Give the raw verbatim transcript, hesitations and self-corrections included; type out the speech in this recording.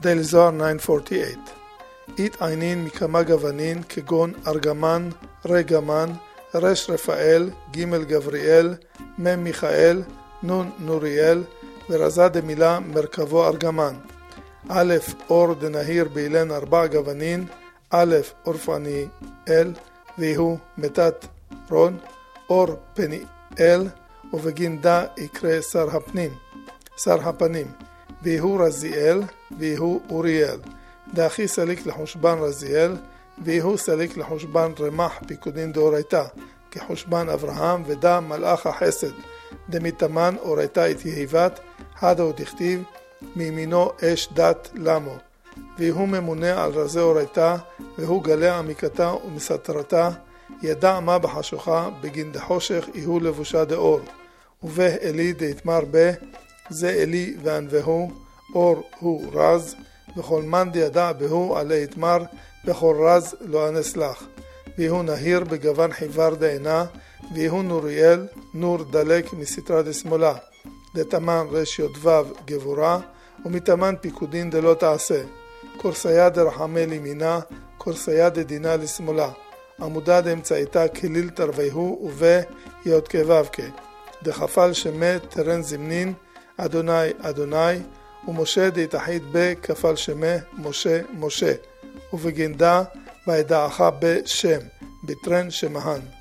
דייל זוהר תשע מאות ארבעים ושמונה. התעיינין מכמה גוונין כגון ארגמן, רגמן, רש רפאל, ג' גבריאל, מ' מיכאל, נ' נוריאל, ורזה דמילה מרכבו ארגמן. א' אור דנהיר באילן ארבע גוונין, א' אורפניאל, ויהו מתת רון, אור פניאל, ובגין דה יקרא שר הפנים, שר הפנים, ויהו רזיאל, ויהו אוריאל. דאחי סליק לחושבן רזיאל, ויהו סליק לחושבן רמח פיקודין דאורייתא, כחושבן אברהם, ודה מלאך החסד, דמיתמן אורייתא את יהיבת, הדו דכתיב, מימינו אש דת למו. ויהו ממונה על רזי אורייתא, והוא גלה עמיקתה ומסתרתה, ידע מה בחשוכה, בגין דחושך יהו לבושה דאור. ובה אלי דהתמר בה, זה אלי וענבהו, אור הוא רז, וכל מן דידע בהו עלי התמר, בכל רז לא אנס לך. ויהו נהיר בגוון חיוור דעינה, ויהו נוריאל, נור דלק מסתרה דשמאלה. דתמן רש יודבב גבורה, ומתמן פיקודין דלא תעשה. קורסיה דרחמי לימינה, קורסיה דדינה לשמאלה. עמודה דאמצעיתה כליל תרוויהו, ובה יוד כבבקה. דחפל שמה תרן זמנין, אדוני אדוני, ומשה דהתאחד בה כפל שמה משה משה, ובגינדה וידעך בשם, בתרן שמהן.